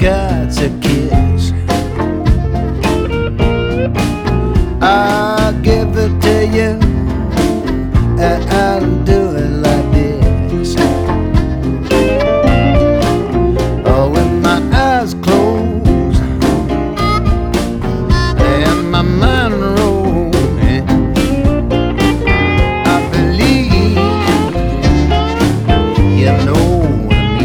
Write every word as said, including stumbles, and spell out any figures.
God's a kiss. I'll give it to you